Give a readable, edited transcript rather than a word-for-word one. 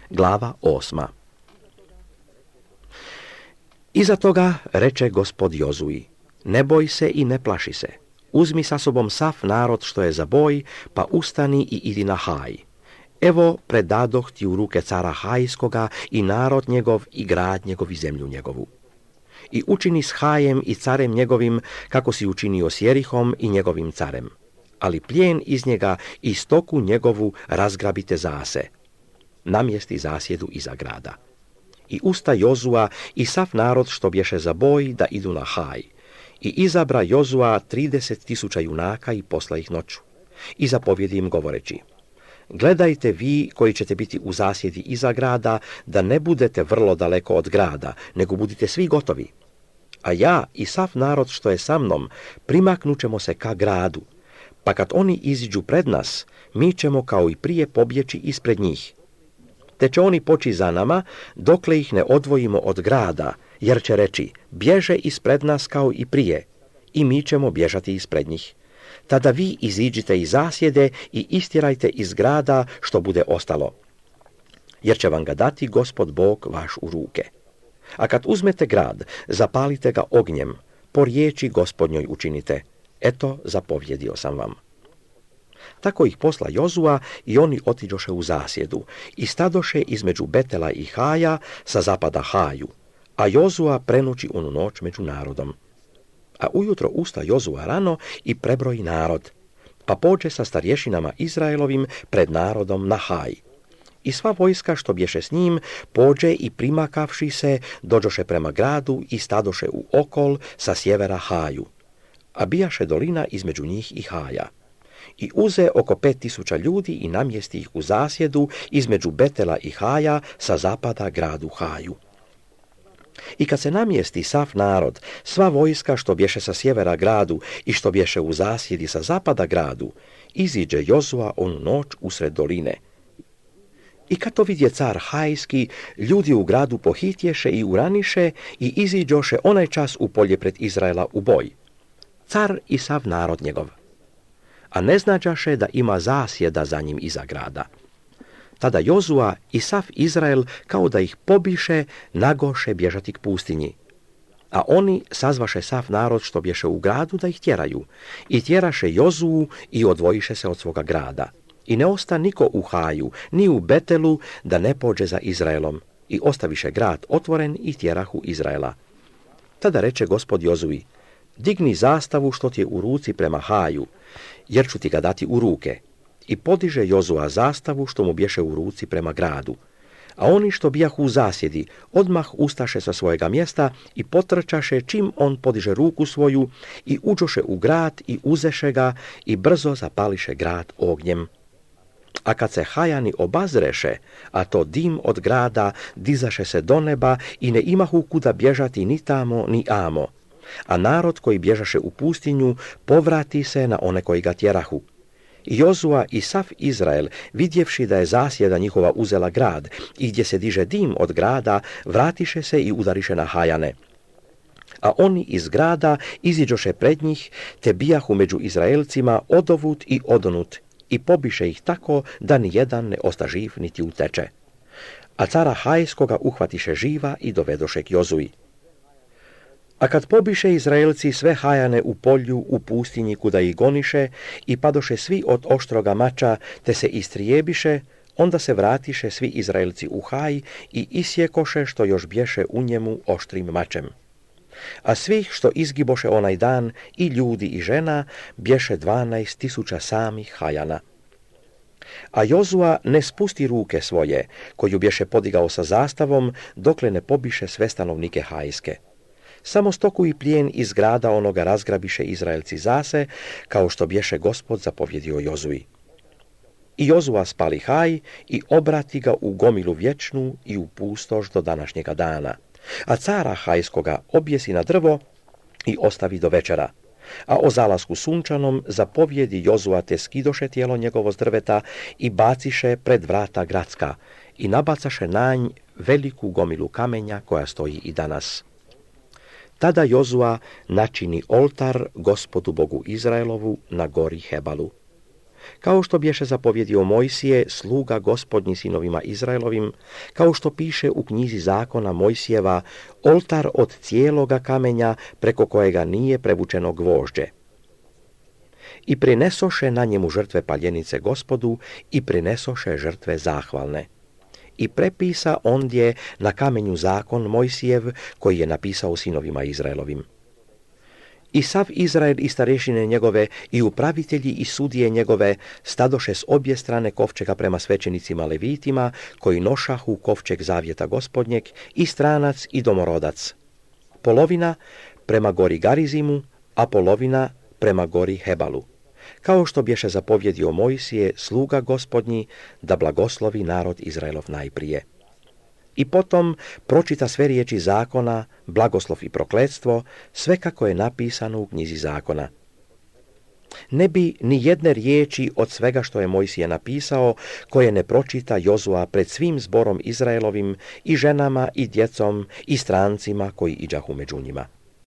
Glava 8. Iza toga reče Gospod Jozuji: ne boj se i ne plaši se. Uzmi sa sobom sav narod što je za boj, pa ustani i idi na Haj. Evo, predadoh ti u ruke cara Hajskoga i narod njegov i grad njegov i zemlju njegovu. I učini s Hajem i carem njegovim, kako si učinio s Jerihom i njegovim carem. Ali plijen iz njega i stoku njegovu razgrabite zase. Namjesti zasjedu iza grada. I usta Jozua i sav narod što bješe za boj da idu na Haj. I izabra Jozua 30.000 junaka i posla ih noću. I zapovjedi im govoreći: gledajte vi koji ćete biti u zasjedi iza grada, da ne budete vrlo daleko od grada, nego budite svi gotovi. A ja i sav narod što je sa mnom primaknut ćemo se ka gradu, pa kad oni iziđu pred nas, mi ćemo kao i prije pobjeći ispred njih. Te će oni poći za nama, dokle ih ne odvojimo od grada, jer će reći: bježe ispred nas kao i prije, i mi ćemo bježati ispred njih. Tada vi iziđite iz zasjede i istjerajte iz grada što bude ostalo, jer će vam ga dati Gospod Bog vaš u ruke. A kad uzmete grad, zapalite ga ognjem, po riječi Gospodnjoj učinite. Eto, zapovjedio sam vam. Tako ih posla Jozua i oni otiđoše u zasjedu i stadoše između Betela i Haja sa zapada Haju, a Jozua prenoći onu noć među narodom. A ujutro usta Jozua rano i prebroji narod, pa pođe sa starješinama Izraelovim pred narodom na Haj. I sva vojska što bješe s njim pođe i primakavši se dođoše prema gradu i stadoše u okol sa sjevera Haju, a bijaše dolina između njih i Haja. I uze oko 5.000 ljudi i namjesti ih u zasjedu između Betela i Haja sa zapada gradu Haju. I kad se namjesti sav narod, sva vojska što bješe sa sjevera gradu i što bješe u zasjedi sa zapada gradu, iziđe Jozua onu noć usred doline. I kad to vidje car Hajski, ljudi u gradu pohitješe i uraniše i iziđoše onaj čas u polje pred Izraela u boj. Car i sav narod njegov. A ne znađaše da ima zasjeda za njim iza grada. Tada Jozua i sav Izrael, kao da ih pobiše, nagoše bježati k pustinji. A oni sazvaše sav narod što bješe u gradu da ih tjeraju. I tjeraše Jozuu i odvojiše se od svoga grada. I ne osta niko u Haju, ni u Betelu, da ne pođe za Izraelom. I ostaviše grad otvoren i tjerahu Izraela. Tada reče Gospod Jozui: digni zastavu što ti je u ruci prema Haju, jer ću ti ga dati u ruke. I podiže Jozua zastavu što mu bješe u ruci prema gradu. A oni što bijahu u zasjedi, odmah ustaše sa svojega mjesta i potrčaše čim on podiže ruku svoju i uđoše u grad i uzeše ga i brzo zapališe grad ognjem. A kad se Hajani obazreše, a to dim od grada dizaše se do neba i ne imahu kuda bježati ni tamo ni amo. A narod koji bježaše u pustinju povrati se na one koji ga tjerahu. I Jozua i sav Izrael, vidjevši da je zasjeda njihova uzela grad i gdje se diže dim od grada, vratiše se i udariše na Hajane. A oni iz grada iziđoše pred njih, te bijahu među Izraelcima odovut i odonut, i pobiše ih tako da ni jedan ne osta živ niti uteče. A cara Hajskoga uhvatiše živa i dovedoše k Jozui. A kad pobiše Izraelci sve Hajane u polju, u pustinji kuda ih goniše, i padoše svi od oštroga mača, te se istrijebiše, onda se vratiše svi Izraelci u Haj i isjekoše što još bješe u njemu oštrim mačem. A svih što izgiboše onaj dan, i ljudi i žena, bješe 12.000 samih Hajana. A Jozua ne spusti ruke svoje, koju bješe podigao sa zastavom, dokle ne pobiše sve stanovnike Hajske. Samo stoku i plijen iz grada onoga razgrabiše Izraelci zase, kao što bješe Gospod zapovjedio Jozui. I Jozua spali Haj i obrati ga u gomilu vječnu i u pustoš do današnjega dana. A cara Hajskoga objesi na drvo i ostavi do večera. A o zalasku sunčanom zapovjedi Jozua, te skidoše tijelo njegovo s drveta i baciše pred vrata gradska i nabacaše na nj veliku gomilu kamenja koja stoji i danas. Tada Jozua načini oltar Gospodu Bogu Izraelovu na gori Hebalu. kao što bješe zapovjedio Mojsije, sluga gospodnji sinovima Izraelovim, kao što piše u knjizi zakona Mojsijeva, oltar od cijeloga kamenja preko kojega nije prevučeno gvožđe. I prinesoše na njemu žrtve paljenice Gospodu i prinesoše žrtve zahvalne. I prepisa ondje na kamenju zakon Mojsijev koji je napisao sinovima Izraelovim. I sav Izrael i starešine njegove i upravitelji i sudije njegove stadoše s obje strane kovčega prema svećenicima Levitima koji nošahu kovčeg zavjeta Gospodnjeg i stranac i domorodac. Polovina prema gori Garizimu, a polovina prema gori Hebalu. Kao što bješe zapovjedio Mojsije, sluga Gospodnji, da blagoslovi narod Izraelov najprije. I potom pročita sve riječi zakona, blagoslov i prokletstvo, sve kako je napisano u knjizi zakona. Ne bi ni jedne riječi od svega što je Mojsije napisao, koje ne pročita Jozua pred svim zborom Izraelovim i ženama i djecom i strancima koji iđahu među njima.